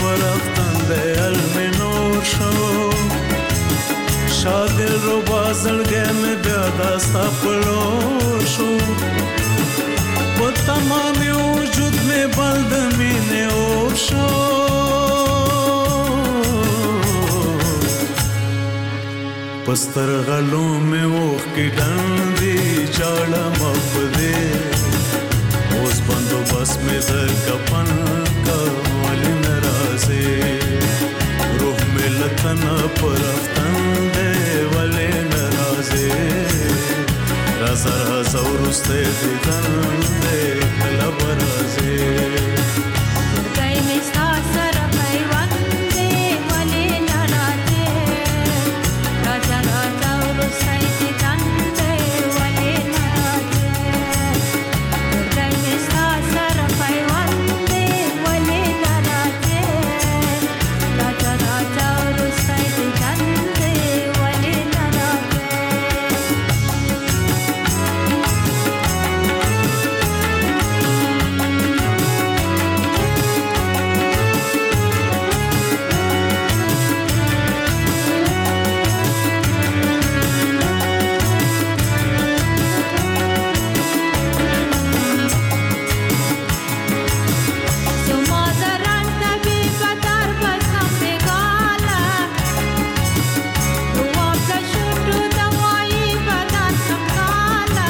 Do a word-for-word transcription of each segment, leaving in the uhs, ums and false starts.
پرفتن ده المنور شو شادل رو بازلگه می بیادستا پلور شو با تمامی وجود می بلد می نور شو پستر غلو می وخ کی ڈندی جاڑا مفدے اوز بندو بس می در کپن کا ولی نرازے روح می لتنا پرفتن دے ولی نرازے رازا رازا ورستے دیدن دے کلب رازے گئی مستا سر پیوان دے ولی نرازے رازا رازا ورستے دیدن دے ولی نرازے گئی مستا سر پیوان دے ولی نرازے رازا رازا ورستے دیدن دے ولی نرازے زما دران تبی بدر بسم بگالا رواب دشتو دوایی بدر سمکالا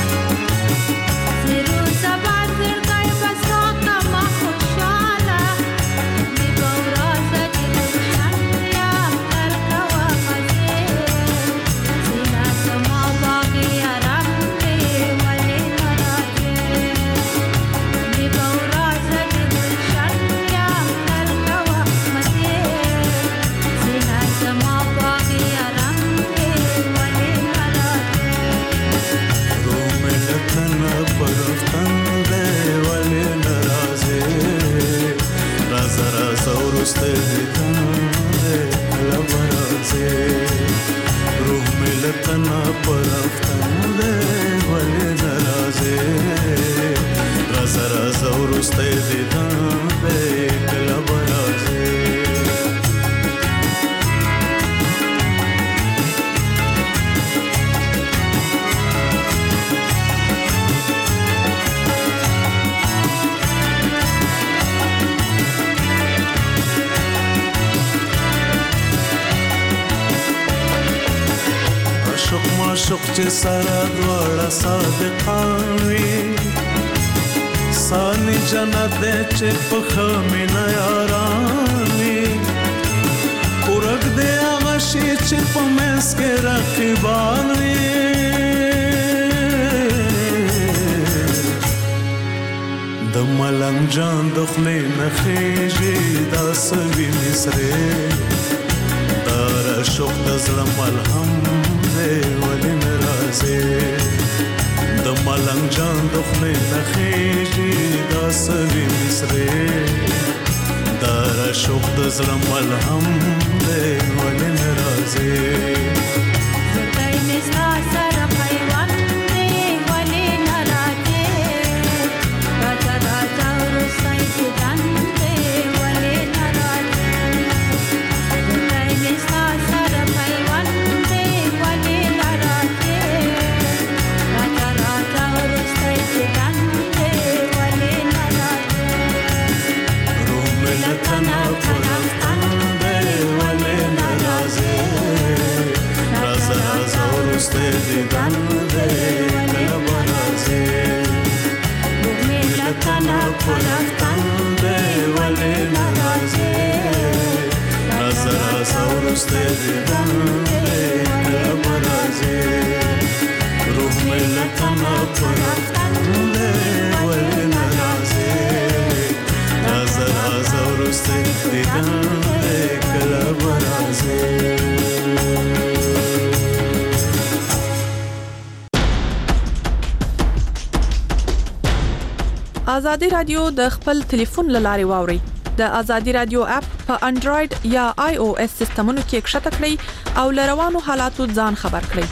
زیرو زبا زرگای بساقا ما خوشالا می بورا زجرشن یام ترکوا مزه زینا زما باقی عرم دی ولی نرازه می بورا زجرشن یام ترکوا مزه زینا زما باقی عرم دی ولی نرازه روح می لتنا پرفتن دے ولی نرازے رازا رازا ورستے دیدن دے کلب رازے روح می لتنا پرفتن دے ولی نرازے رازا رازا ورستے دیدن دے کلب رازے عاشق معشوق چې سره دواړه صادقان وي سانی جنت دی چې په ښه مینه یاران وي ورک دی هغه شي چې په منځ کې رقیبان وي د ملنګ جان د خولې نه خیژي دا سوي مصرې دا راشوق د زړه ملهم دی ولی نرازې د ملنګ جان د خولې نه خیژي دا سوي مصرې دا راشوق د زړه ملهم دی ولی نرازې زرگای مستا سر پیوان دی ولی نرازه رازا رازا ورسته دیدن دی ولی نرازه زرگای مستا سر پیوان دی ولی نرازه رازا رازا ورسته دیدن دی ولی نرازه روح می لتنا پرفتن دے ولی نرازے رازا رازا ورستے دیدن دے کلب رازے روح می لتنا پرفتن دے ولی نرازے رازا رازا ورستے دیدن دے کلب رازے روح می لتنا پرفتن دے ولی نرازے رازا رازا ورستے دیدن دے کلب رازے ازادي رادیو د خپل ټلیفون لاري واوري د ازادي رادیو اپ په انډراید یا آی او اس سیستمونو کې ښکته کړئ او لروانو حالاتو ځان خبر کړئ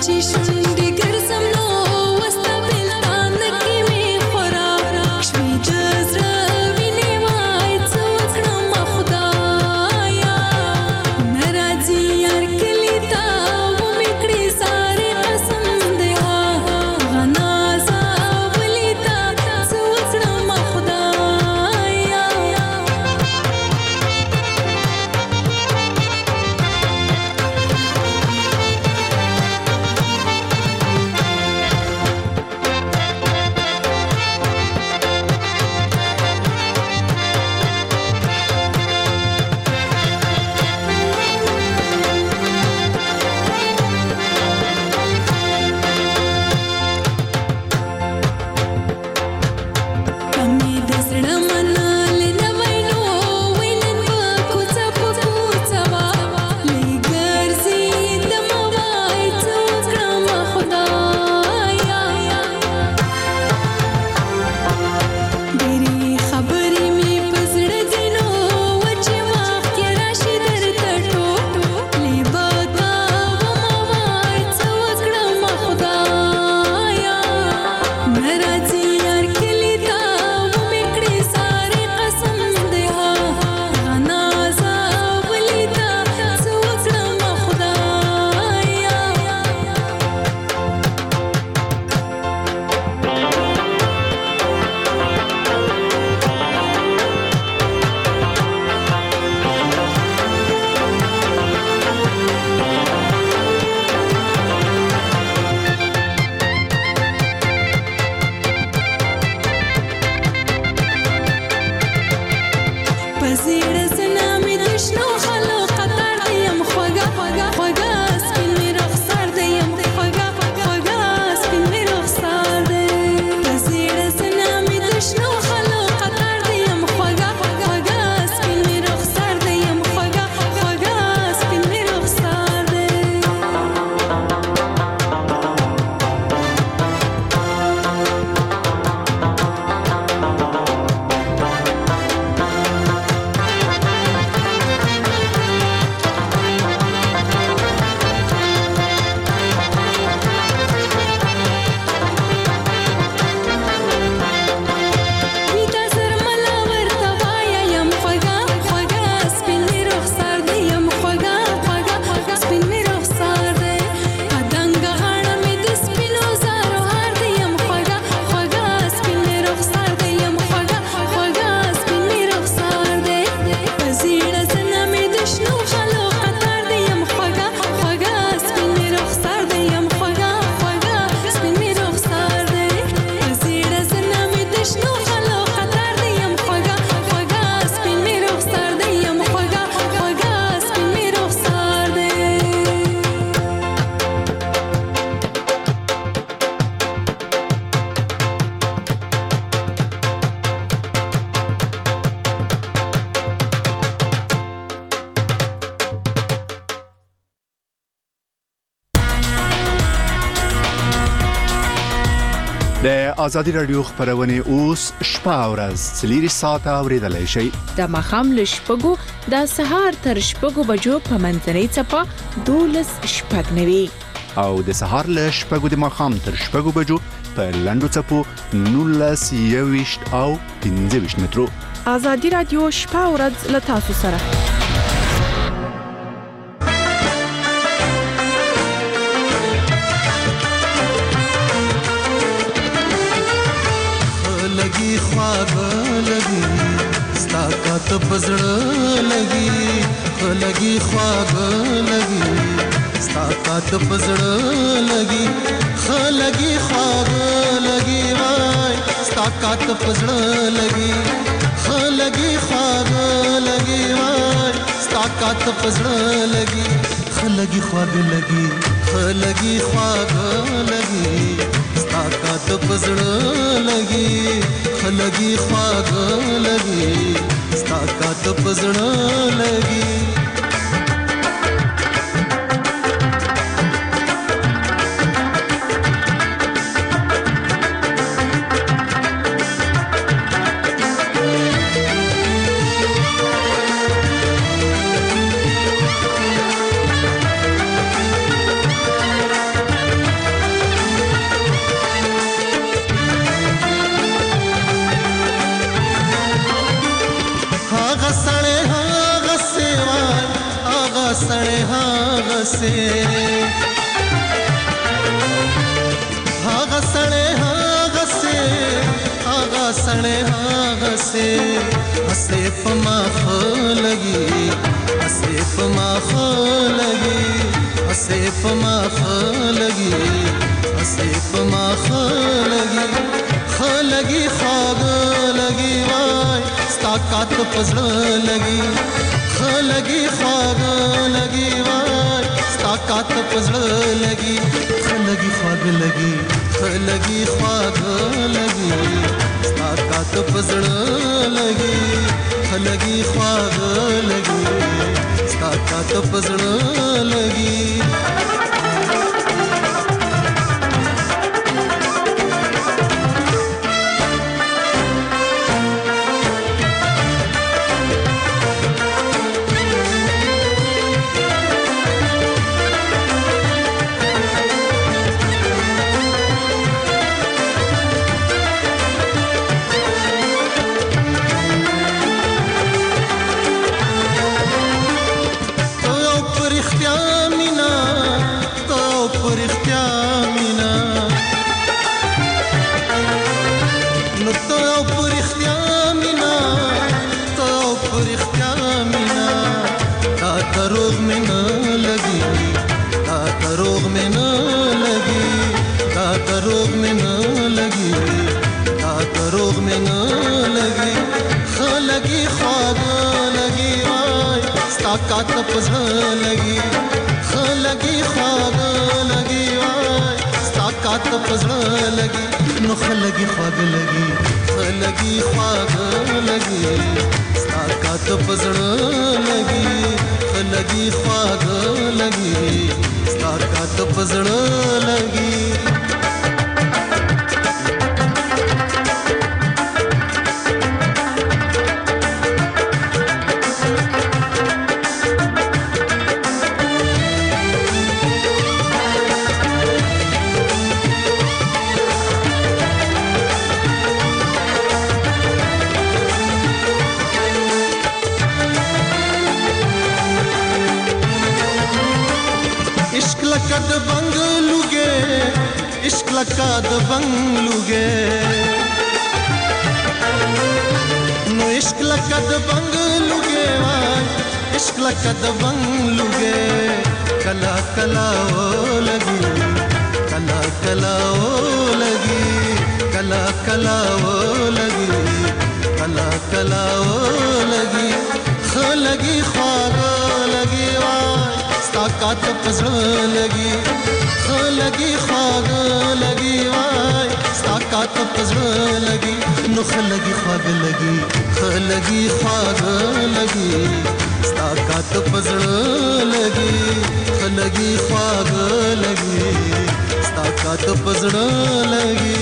د ازادي رادیو خبرونه اوس شپه او ورځ څلور ساعته اوریدلای شئ. د مخام لشپګو د سهار تر شپګو بجو په منځنۍ چپا دولس شپږ نوي او د سهار لشپګو د مخام تر شپګو بجو په لندو چپو نولس یويشت او پنځه ویشت مترو. ازادي رادیو شپه او ورځ له تاسو سره. لگی خواب لگی ستاقت پزړه لگی لگی خواب لگی ستاقت پزړه لگی لگی خواب لگی وای ستاقت پزړه لگی لگی خواب لگی وای ستاقت پزړه لگی لگی خواب لگی لگی خواب لگی ستاقت پزړه لگی لگی خواږ لگی ستاقت پزړه لگی से हागा सड़े हागा से हागा सड़े हागा से हसे पमा खो लगी हसे पमा खो लगी हसे पमा खो लगी हसे पमा खो लगी खो लगी खाग लगी वाय स्ताकात पजड़ लगी खो लगी खाग लगी वाय स्ताकात पजड़ लगी खो लगी खाग लगी खो लगी खाग लगी स्ताकात पजड़ लगी खो लगी खाग लगी स्ताकात पजड़ लगी रोग में न लगी दाता रोग में न लगी दाता रोग में न लगी दाता रोग में न लगी ख लगी ख्वाब लगी वाय स्ताकात पजड़ लगी ख लगी ख्वाब लगी वाय स्ताकात पजड़ लगी नुख लगी ख्वाब लगी ख लगी ख्वाब लगी स्ताकात पजड़ लगी लगी ख्वाग लगी स्ताकात पजड़ लगी लकद बंगलुगे इश्क लकद बंगलुगे नो इश्क लकद बंगलुगे वाय इश्क लकद बंगलुगे कला कला ओ लगी कला कला ओ लगी कला कला ओ लगी कला कला ओ लगी ख लगी ख्वाग लगी वाय स्ताकात पजड़ लगी ख लगी ख्वाग लगी वाय स्ताकात पजड़ लगी नुख लगी ख्वाग लगी ख लगी ख्वाग लगी स्ताकात पजड़ लगी ख लगी ख्वाग लगी स्ताकात पजड़ लगी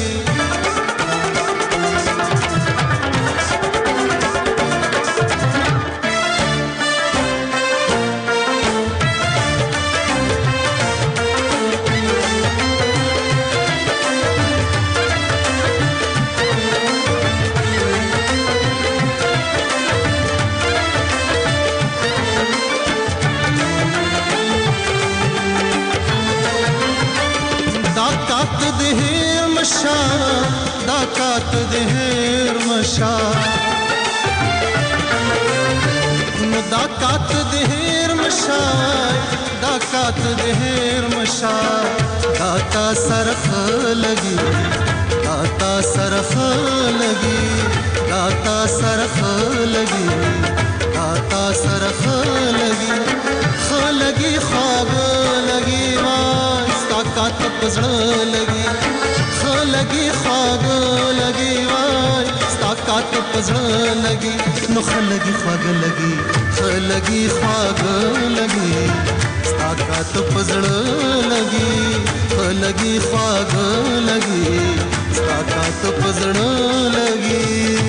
दाकात देहर मशा दाकात देहर मशा दाकात देहर मशा दाता सरख लगी दाता सरख लगी दाता सरख लगी दाता सरख लगी ख लगी ख्वाब लगी वाय स्ताकात पजड़ लगी ख लगी ख्वाग लगी वाय स्ताकात पजड़ लगी नुख लगी ख्वाग लगी ख लगी ख्वाग लगी स्ताकात पजड़ लगी ख लगी ख्वाग लगी स्ताकात पजड़ लगी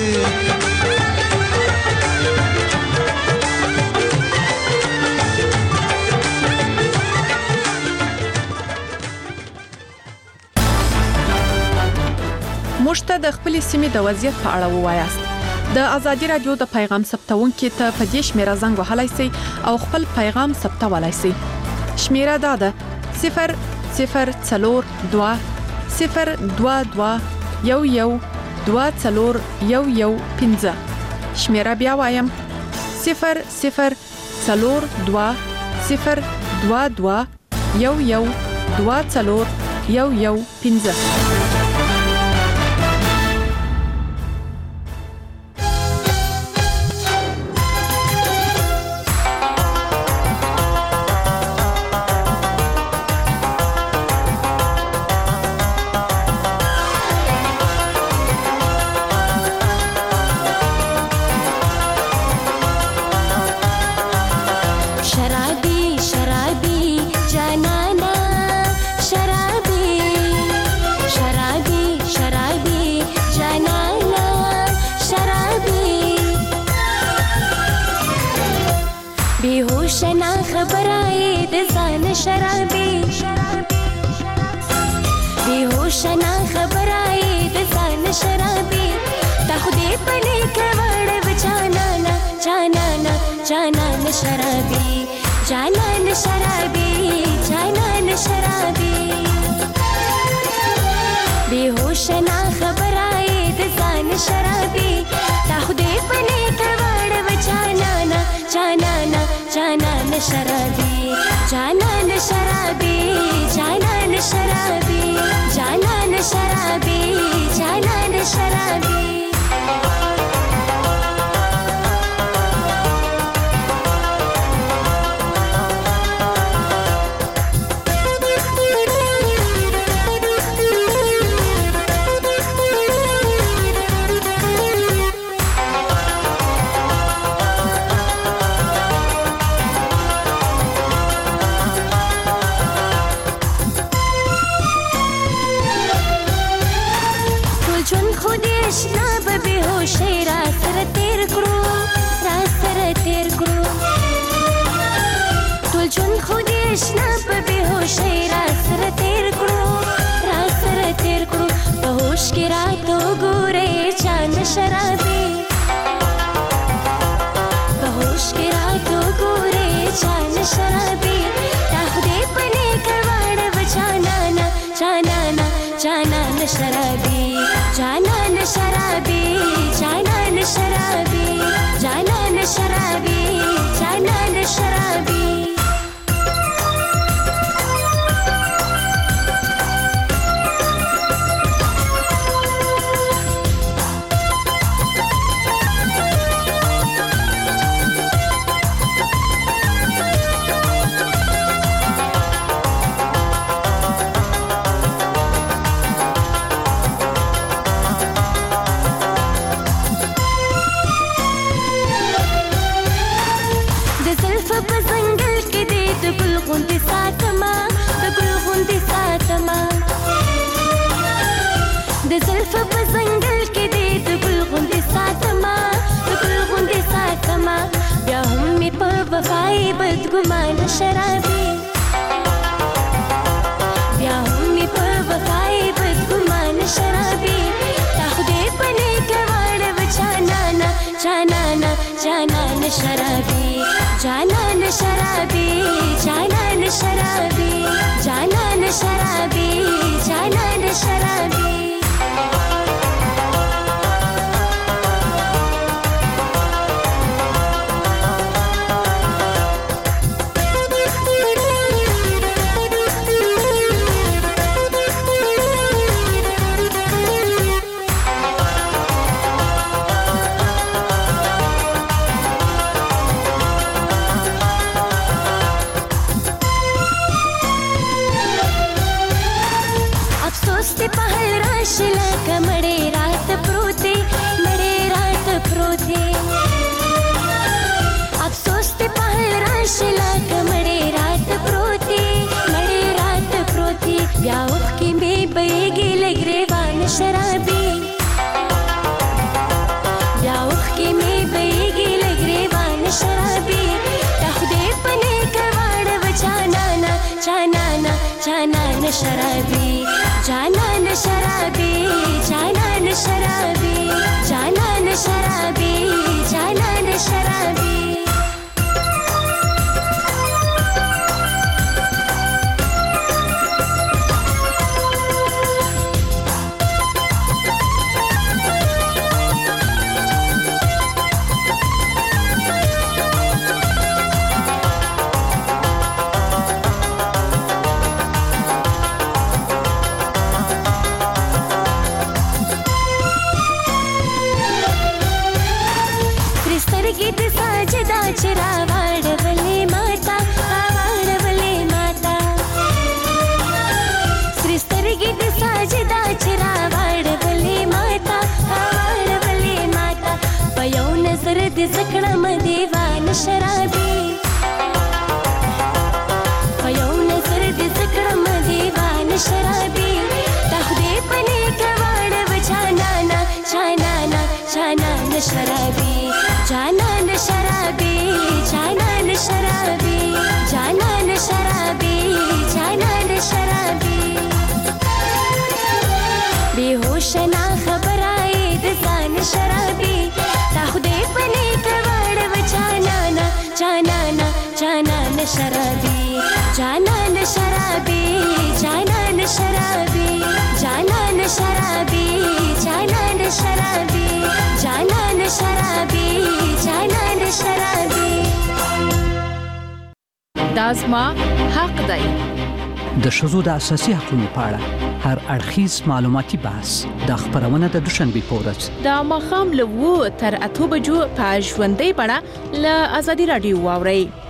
موږ ته د خپل سیمې د وضعیت په اړه ووایاست. د ازادي رادیو د پیغام ثبتونکو ته په دې شمیره زنګ وهلای شئ او خپل پیغام ثبتولای شئ. شمیره دا ده صفر صفر څلور دوه صفر دوه دوه یو یو دوه څلور یو یو پنځه. شمیره بیا وایم صفر صفر څلور دوه صفر دوه دوه یو یو دوه څلور یو یو پنځه. شرابي بيهوش انا خبراي دسان شرابي تاخدي پنيك وړ بچانانا جانانا جانان شرابي جانان شرابي جانان شرابي بيهوش انا خبراي دسان شرابي تاخدي پنيك وړ بچانانا جانانا جانان شرابي جانان شرابي جانان شرابي جانان شرابي جانان شرابي شنا په بهوشۍ را سره تیر کړو را سره تیر کړو په هوش کې راته وګورئ چاند شرابي په هوش کې راته وګورئ چاند شرابي تا خدای په نیکه واړه جانانا جانانا جانان شرابي جانان شرابي جانان شرابي جانان شرابي جانان شرابي د زلف په ځنګل کې دې د ګل غوندې ساتما د ګل غوندې ساتما بیا هم مې په وفای بدګمانه شرابي بیا هم مې په وفای بدګمانه شرابي تا خدای په نیکه واړه جانانا جانانا جانان شرابي جانان شرابي جانان شرابي جانان شرابي جانان شرابي بیا اوښکې مې بهیږي له ګریوان شرابي بیا اوښکې مې بهیږي له ګریوان شرابي تا خدای په نیکه واړه جانانا جانانا جانان شرابي جانان شرابي جانان شرابي جانان شرابي جانان شرابي ساجدا چرا واړولې ماتا واړولې ماتا په یو نظر دې زکړم دیوان شرابي په یو نظر دې زکړم دیوان شرابي تا خدای پنه کواړ وچانانا چانانا چانانا شرابي جانان شرابي جانان شرابي جانان شرابي جانان شرابي बेहोश ना खबर आए दसान शराबी ता खुदे पने कवाड़ वचाना ना जाना ना जाना न शराबी जाना न शराबी जाना न शराबी जाना न शराबी जाना न शराबी जाना न शराबी जाना न शराबी دازما حق دی د ښځو د اساسي حقوقو په اړه هر اړخیز معلوماتي بحث د خبرونه د دوشنبه په ورځ د ماښام له اوه تر اته بجو په ژوندۍ بڼه له ازادي رادیو واورئ